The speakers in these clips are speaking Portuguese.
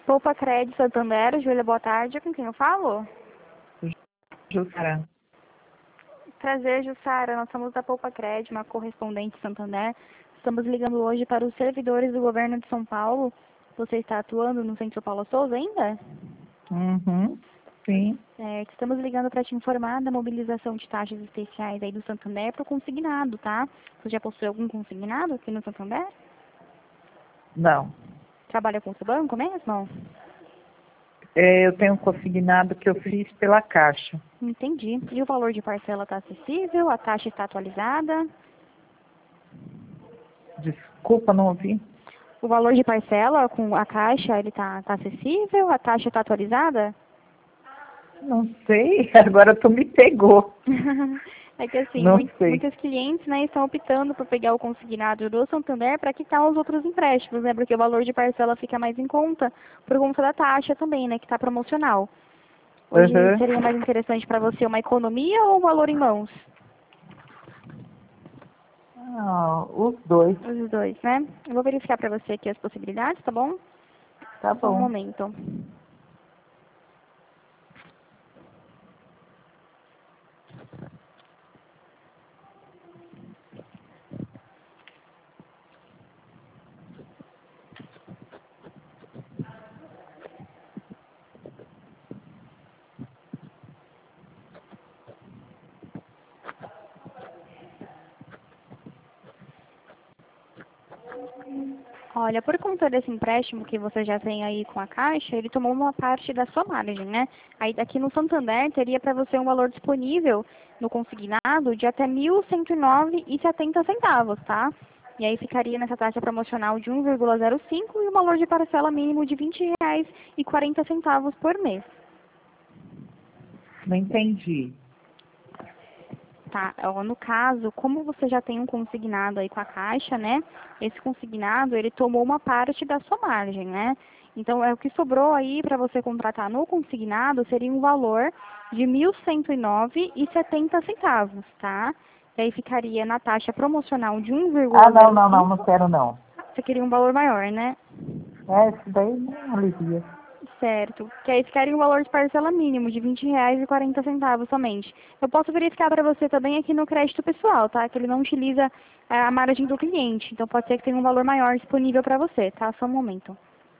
Poupa Crédito Santander, Júlia, boa tarde. Com quem eu falo? Jussara. Prazer, Jussara. Nós somos da Poupa Crédito, uma correspondente Santander. Estamos ligando hoje para os servidores do governo de São Paulo. Você está atuando no Centro Paula Souza ainda? Sim. Estamos ligando para te informar da mobilização de taxas especiais aí do Santander para o consignado, tá? Você já possui algum consignado aqui no Santander? Não. Trabalha com o seu banco mesmo? Eu tenho um consignado que eu fiz pela Caixa. Entendi. E o valor de parcela está acessível? A taxa está atualizada? Desculpa, não ouvi. O valor de parcela com a Caixa, ele tá acessível? A taxa está atualizada? Não sei, agora tu me pegou. É que assim, Não sei. muitos clientes, né, estão optando por pegar o consignado do Santander para quitar os outros empréstimos, né? Porque o valor de parcela fica mais em conta por conta da taxa também, né? Que está promocional. Hoje seria mais interessante para você uma economia ou um valor em mãos? Os dois. Os dois, né? Eu vou verificar para você aqui as possibilidades, tá bom? Tá Só um bom. momento. Olha, por conta desse empréstimo que você já tem aí com a Caixa, ele tomou uma parte da sua margem, né? Aí aqui no Santander teria para você um valor disponível no consignado de até R$ 1.109,70, tá? E aí ficaria nessa taxa promocional de 1,05 e o valor de parcela mínimo de R$ 20,40 por mês. Não entendi. Tá, no caso, como você já tem um consignado aí com a Caixa, né? Esse consignado, ele tomou uma parte da sua margem, né? Então, o que sobrou aí para você contratar no consignado seria um valor de R$ 1.109,70, tá? E aí ficaria na taxa promocional de Não 1,05. quero não. Você queria um valor maior, né? Isso daí não alivia. Certo. Que aí ficaria um valor de parcela mínimo de R$ 20,40 somente. Eu posso verificar para você também aqui no crédito pessoal, tá? Que ele não utiliza a margem do cliente. Então pode ser que tenha um valor maior disponível para você, tá? Só um momento.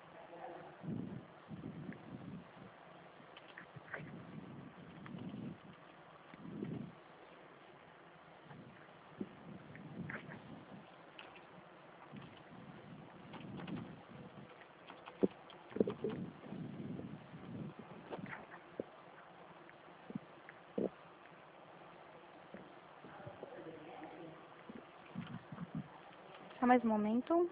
Só mais um momento.